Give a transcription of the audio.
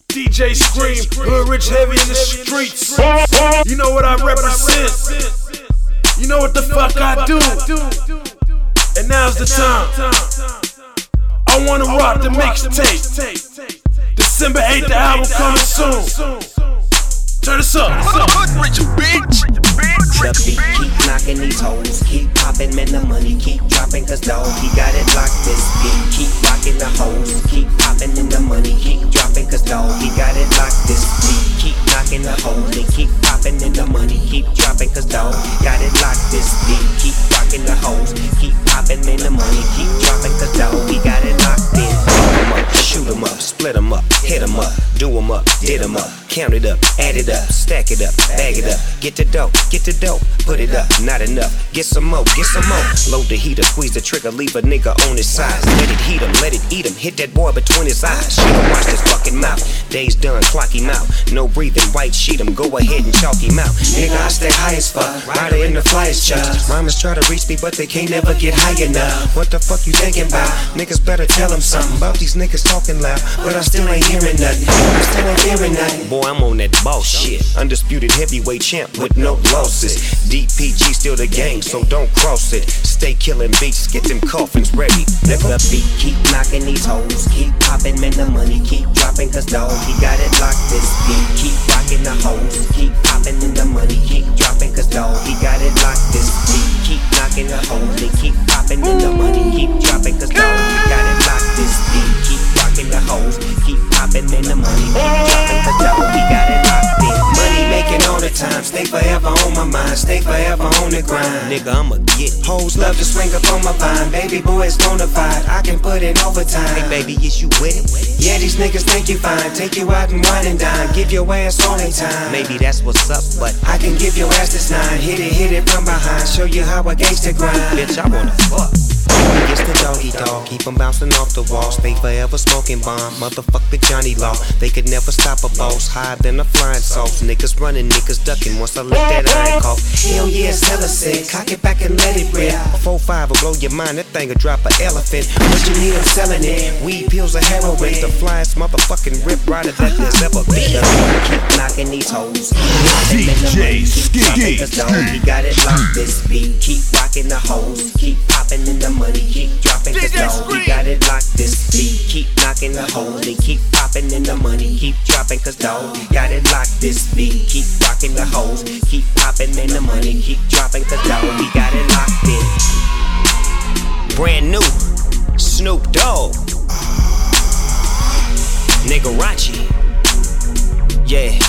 DJ Scream, Hood Rich Heavy in the streets. You know what I represent. You know what the fuck I do. And now's the time. I wanna rock the mixtape. December 8th, the album coming soon. Turn this up. Hood Rich, bitch. The beat keep knocking these hoes, keep popping, man, the money keep dropping, cause dog, he got it locked. This beat keep rocking the hoes, keep popping, and the money keep dropping, cause dog, he got it locked. This beat keep knocking the hoes, they keep popping, and the money keep dropping, cause dog, he got it locked. This beat keep rocking the hoes, keep popping, and the money keep dropping, cause dog, he got it locked in. Shoot 'em up, split 'em up, hit 'em up, do 'em up, did 'em up, count it up, add it up, stack it up, bag it up, get the dope, put it up, not enough, get some more, load the heater, squeeze the trigger, leave a nigga on his side, let it heat him, let it eat him, hit that boy between his eyes, shake him, watch this fucking mouth, days done, clock him out, no breathing, white sheet him, go ahead and chalk him out, nigga I stay high as fuck, rider in the flyest chuck, rhymers try to reach me but they can't never get high enough, what the fuck you thinking about, niggas better tell them something, about these niggas talking loud, but I still ain't hearing nothing, boy I'm on that boss shit, undisputed heavyweight champ with no losses, DPG still the game, so don't cross it. Stay killing beats, get them coffins ready. Let the beat keep knocking these hoes, keep popping, man, the money keep dropping, cause dog, he got it locked. This beat keep rocking the hoes, keep popping, and the money keep dropping, cause dog, he got it locked. This beat keep knocking the hoes, they keep popping, and the money keep dropping, cause dog, he got it locked. This beat keep rocking the hoes, keep popping, and the money keep dropping, cause dog, he got it locked. Money making all the time, stay forever on my mind, stay forever on the grind. Nigga, I'ma get hoes love to swing up on my vine. Baby boy is bonafide, I can put in overtime. Hey baby, is you with it? Yeah, these niggas think you fine, take you out and wine and dine, give your ass all they time. Maybe that's what's up, but I can give your ass this 9, hit it from behind, show you how I gauge the grind. Bitch, I wanna fuck. It's the doggy dog, keep 'em bouncing off the wall, stay forever smoking bomb, motherfuck the Johnny Law. They could never stop a boss, higher than a flying sauce. Niggas running, niggas ducking, once I let that iron cough. Hell yeah, it's hella sick, cock it back and let it rip. 4-5 will blow your mind, that thing will drop an elephant. What you need, I'm selling it, weed, pills, or heroin. The flyest motherfucking rip rider that there's ever been. Keep knocking these hoes, DJ Ski, cause dog, he got it locked. This beat keep rocking the hoes, keep popping in the money keep dropping, cause dog, we got it locked. This beat keep knocking the hoes, they keep popping and the money keep dropping, cause dog, we got it locked. This beat keep rocking the hoes, keep popping and the money keep dropping, cause dog, we got it locked in. Brand new Snoop Dogg, Nigarachi, yeah.